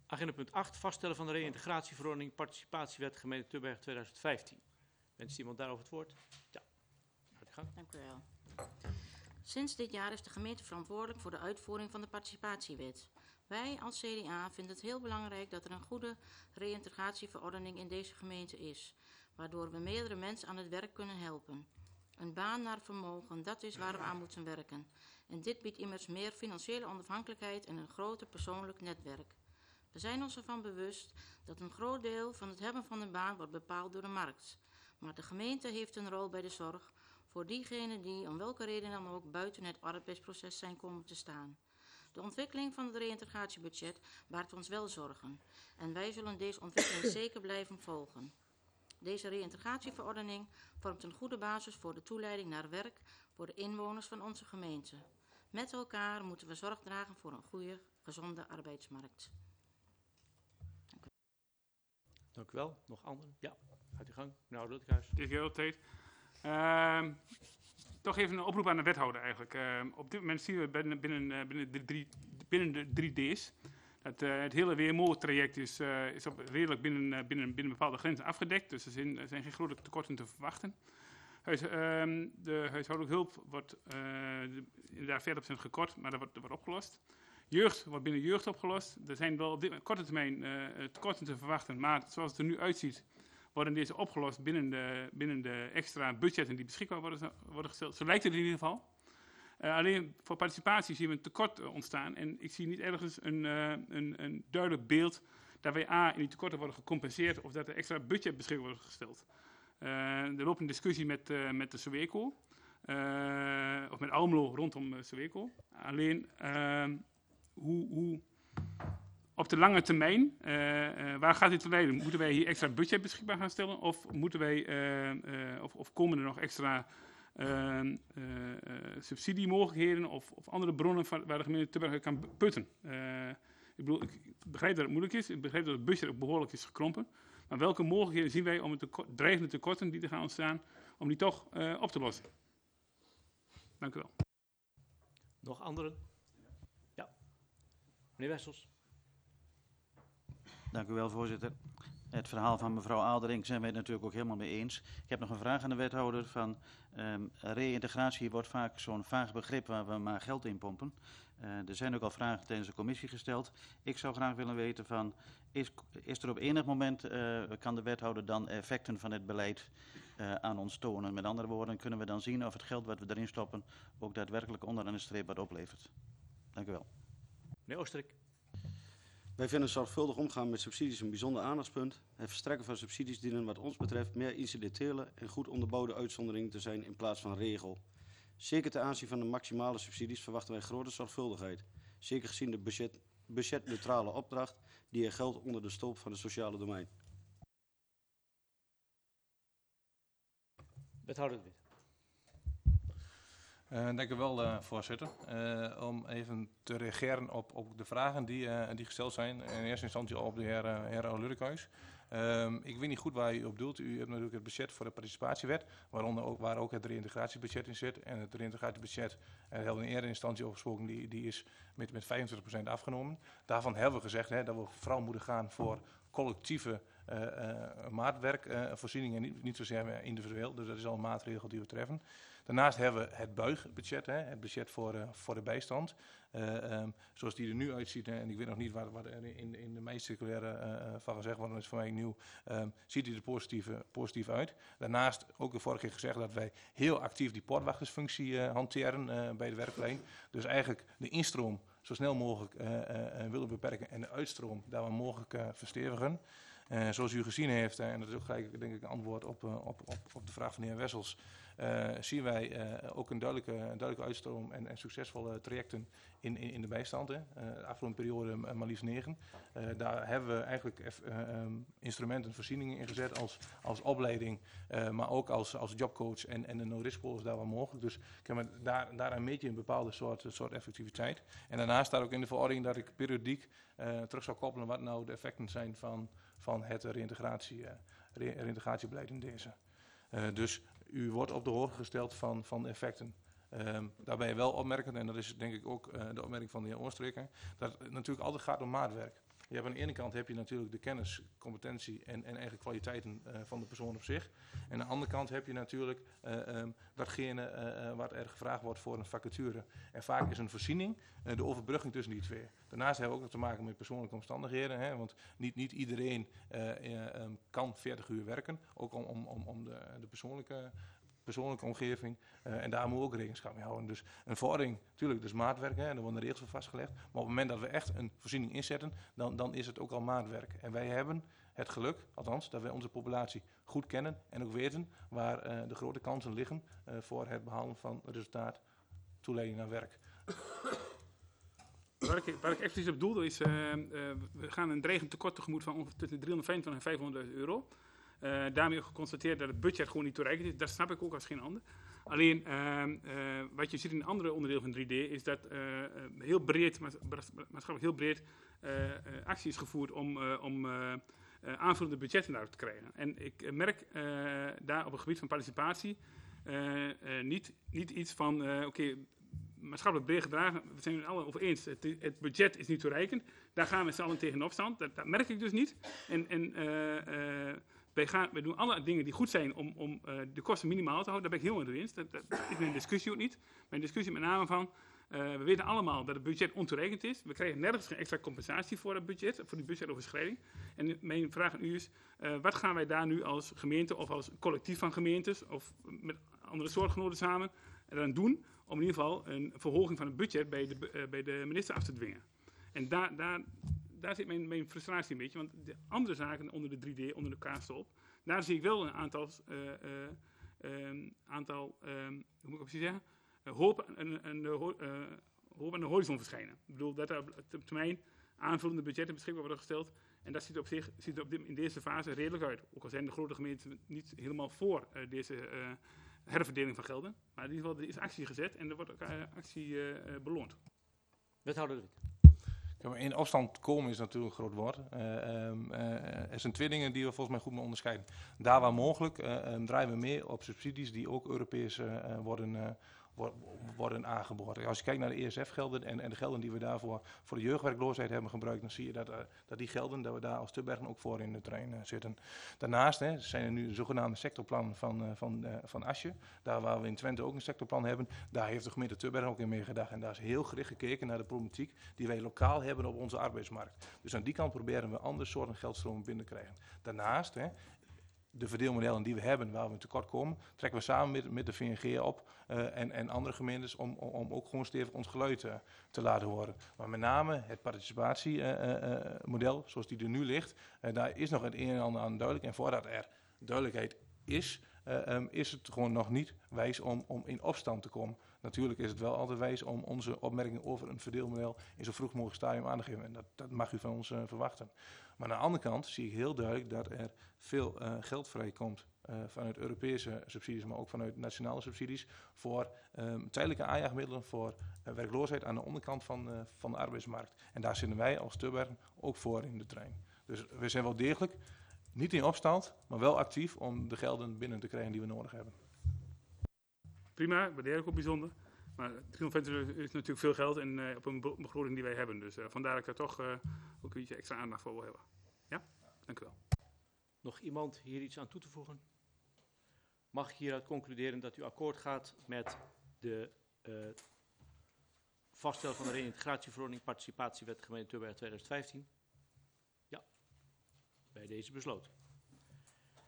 Agenda punt 8, vaststellen van de reïntegratieverordening participatiewet gemeente Tubbergen 2015. Wenst iemand daarover het woord? Ja, uit de gang. Dank u wel. Sinds dit jaar is de gemeente verantwoordelijk voor de uitvoering van de participatiewet. Wij als CDA vinden het heel belangrijk dat er een goede reïntegratieverordening in deze gemeente is, waardoor we meerdere mensen aan het werk kunnen helpen. Een baan naar vermogen, dat is waar we aan moeten werken. En dit biedt immers meer financiële onafhankelijkheid en een groter persoonlijk netwerk. We zijn ons ervan bewust dat een groot deel van het hebben van een baan wordt bepaald door de markt. Maar de gemeente heeft een rol bij de zorg voor diegenen die om welke reden dan ook buiten het arbeidsproces zijn komen te staan. De ontwikkeling van het reïntegratiebudget baart ons wel zorgen en wij zullen deze ontwikkeling zeker blijven volgen. Deze reïntegratieverordening vormt een goede basis voor de toeleiding naar werk voor de inwoners van onze gemeente. Met elkaar moeten we zorg dragen voor een goede, gezonde arbeidsmarkt. Dank u wel. Nog anderen? Ja, uit de gang. Meneer Oud-Luttekhuis. Dit is heel tijd. Toch even een oproep aan de wethouder eigenlijk. Op dit moment zien we binnen de 3D's dat het hele WMO-traject is redelijk binnen bepaalde grenzen afgedekt. Dus er zijn geen grote tekorten te verwachten. De huishoudelijke hulp wordt inderdaad 40% gekort, maar dat wordt opgelost. Jeugd wordt binnen jeugd opgelost. Er zijn wel op korte termijn tekorten te verwachten, maar zoals het er nu uitziet, worden deze opgelost binnen de extra budgetten die beschikbaar worden gesteld. Zo lijkt het in ieder geval. Alleen voor participatie zien we een tekort ontstaan. En ik zie niet ergens een duidelijk beeld dat wij in die tekorten worden gecompenseerd of dat er extra budget beschikbaar wordt gesteld. Er loopt een discussie met de Soweco, of met Almelo rondom Soweco. Alleen hoe op de lange termijn, waar gaat dit leiden? Moeten wij hier extra budget beschikbaar gaan stellen? Of moeten wij, of komen er nog extra subsidiemogelijkheden of andere bronnen waar de gemeente Tubbergen kan putten? Ik begrijp dat het moeilijk is. Ik begrijp dat het budget ook behoorlijk is gekrompen. Maar welke mogelijkheden zien wij om het dreigende tekorten die er gaan ontstaan, om die toch op te lossen? Dank u wel. Nog anderen? Ja. Meneer Wessels. Dank u wel, voorzitter. Het verhaal van mevrouw Aalderink zijn wij het natuurlijk ook helemaal mee eens. Ik heb nog een vraag aan de wethouder. Van reïntegratie wordt vaak zo'n vaag begrip waar we maar geld in pompen. Er zijn ook al vragen tijdens de commissie gesteld. Ik zou graag willen weten van, is er op enig moment, kan de wethouder dan effecten van het beleid aan ons tonen? Met andere woorden, kunnen we dan zien of het geld wat we erin stoppen ook daadwerkelijk onderaan de streep wat oplevert? Dank u wel. Meneer Oosterik. Wij vinden zorgvuldig omgaan met subsidies een bijzonder aandachtspunt. Het verstrekken van subsidies dienen wat ons betreft meer incidentele en goed onderbouwde uitzonderingen te zijn in plaats van regel. Zeker ten aanzien van de maximale subsidies verwachten wij grote zorgvuldigheid. Zeker gezien de budgetneutrale opdracht die er geldt onder de stulp van het sociale domein. Wethouder De Wit. Dank u wel, voorzitter. Om even te reageren op de vragen die gesteld zijn. In eerste instantie op de heer Oud-Luttekhuis. Ik weet niet goed waar u op doelt. U hebt natuurlijk het budget voor de participatiewet, waar ook het reïntegratiebudget in zit. En het reïntegratiebudget, daar hebben we in eerste instantie over gesproken, die is met 25% afgenomen. Daarvan hebben we gezegd dat we vooral moeten gaan voor collectieve maatwerkvoorzieningen, niet zozeer individueel. Dus dat is al een maatregel die we treffen. Daarnaast hebben we het buigbudget, het budget voor de bijstand. Zoals die er nu uitziet, en ik weet nog niet wat er in de meicirculaire van gezegd wordt, dat is voor mij nieuw, ziet hij er positief uit. Daarnaast ook de vorige keer gezegd dat wij heel actief die poortwachtersfunctie hanteren bij de werklijn. Dus eigenlijk de instroom zo snel mogelijk willen beperken en de uitstroom daar waar mogelijk verstevigen. Zoals u gezien heeft, en dat is ook gelijk denk ik een antwoord op de vraag van de heer Wessels, zien wij ook een duidelijke uitstroom en succesvolle trajecten in de bijstand. De afgelopen periode maar liefst 9. Daar hebben we eigenlijk instrumenten, voorzieningen ingezet als opleiding, maar ook als jobcoach en de no-risk policy daar waar mogelijk. Dus daar een beetje een bepaalde soort effectiviteit. En daarnaast staat ook in de verordening dat ik periodiek terug zou koppelen wat nou de effecten zijn van het reïntegratiebeleid in deze. Dus u wordt op de hoogte gesteld van de effecten. Daarbij je wel opmerkend, en dat is denk ik ook de opmerking van de heer Oostreker, dat het natuurlijk altijd gaat om maatwerk. Je hebt aan de ene kant heb je natuurlijk de kennis, competentie en eigenlijk kwaliteiten van de persoon op zich. En aan de andere kant heb je natuurlijk datgene wat er gevraagd wordt voor een vacature. En vaak is een voorziening de overbrugging tussen die twee. Daarnaast hebben we ook nog te maken met persoonlijke omstandigheden. Hè, want niet iedereen kan 40 uur werken. Ook om de persoonlijke omgeving. En daar moeten we ook rekenschap mee houden. Dus een vordering, natuurlijk, dus maatwerk. Hè, daar worden regels voor vastgelegd. Maar op het moment dat we echt een voorziening inzetten, dan is het ook al maatwerk. En wij hebben het geluk, althans, dat wij onze populatie goed kennen. En ook weten waar de grote kansen liggen voor het behalen van resultaat, toeleiding naar werk. Waar ik expliciet op bedoelde is, we gaan een dreigend tekort tegemoet van ongeveer tussen 325 en 500.000 euro. Daarmee ook geconstateerd dat het budget gewoon niet toereikend is. Dat snap ik ook als geen ander. Alleen, wat je ziet in een andere onderdeel van 3D is dat heel breed, maatschappelijk heel breed, actie is gevoerd om aanvullende budgetten daarop te krijgen. En ik merk daar op het gebied van participatie niet iets van, oké, maatschappelijk breed gedragen, we zijn het alle over eens, het budget is niet toereikend. Daar gaan we z'n allen tegen in opstand. Dat merk ik dus niet. Wij doen alle dingen die goed zijn om de kosten minimaal te houden. Daar ben ik heel erg eens. Dat is mijn discussie ook niet. Mijn discussie met name van, we weten allemaal dat het budget ontoereikend is. We krijgen nergens geen extra compensatie voor het budget, voor die budgetoverschrijding. En mijn vraag aan u is, wat gaan wij daar nu als gemeente of als collectief van gemeentes of met andere soortgenoten samen eraan doen om in ieder geval een verhoging van het budget bij de minister af te dwingen? En daar zit mijn frustratie een beetje, want de andere zaken onder de 3D, onder de kaartstolp, daar zie ik wel een aantal hoe moet ik precies zeggen, hoop aan de horizon verschijnen. Ik bedoel, dat er op termijn aanvullende budgetten beschikbaar worden gesteld. En dat ziet er in deze fase redelijk uit. Ook al zijn de grote gemeenten niet helemaal voor deze herverdeling van gelden. Maar in ieder geval, er is actie gezet en er wordt ook actie beloond. Wethouder De Wit. Ja, in opstand komen is natuurlijk een groot woord. Er zijn twee dingen die we volgens mij goed moeten onderscheiden. Daar waar mogelijk draaien we mee op subsidies die ook Europees worden aangeboden. Als je kijkt naar de ESF-gelden en de gelden die we daarvoor voor de jeugdwerkloosheid hebben gebruikt, dan zie je dat die gelden, dat we daar als Tubbergen ook voor in de trein zitten. Daarnaast zijn er nu de zogenaamde sectorplannen van Asje. Daar waar we in Twente ook een sectorplan hebben, daar heeft de gemeente Tubbergen ook in meegedacht. En daar is heel gericht gekeken naar de problematiek die wij lokaal hebben op onze arbeidsmarkt. Dus aan die kant proberen we andere soorten geldstromen binnen te krijgen. Daarnaast, de verdeelmodellen die we hebben, waar we tekort komen, trekken we samen met de VNG op en andere gemeentes om ook gewoon stevig ons geluid te laten horen. Maar met name het participatiemodel, zoals die er nu ligt, daar is nog het een en ander aan duidelijk. En voordat er duidelijkheid is het gewoon nog niet wijs om in opstand te komen. Natuurlijk is het wel altijd wijs om onze opmerkingen over een verdeelmodel in zo vroeg mogelijk stadium aan te geven. En dat mag u van ons verwachten. Maar aan de andere kant zie ik heel duidelijk dat er veel geld vrijkomt vanuit Europese subsidies, maar ook vanuit nationale subsidies voor tijdelijke aanjaagmiddelen voor werkloosheid aan de onderkant van de arbeidsmarkt. En daar zitten wij als Tubbergen ook voor in de trein. Dus we zijn wel degelijk niet in opstand, maar wel actief om de gelden binnen te krijgen die we nodig hebben. Prima, waardeer ik ook bijzonder. Maar 325 is natuurlijk veel geld en op een begroting die wij hebben. Dus vandaar dat ik daar toch ook een beetje extra aandacht voor wil hebben. Ja, dank u wel. Nog iemand hier iets aan toe te voegen? Mag ik hieruit concluderen dat u akkoord gaat met de vaststel van de reïntegratieverordening participatiewet gemeente Tubbergen 2015? Ja, bij deze besloten.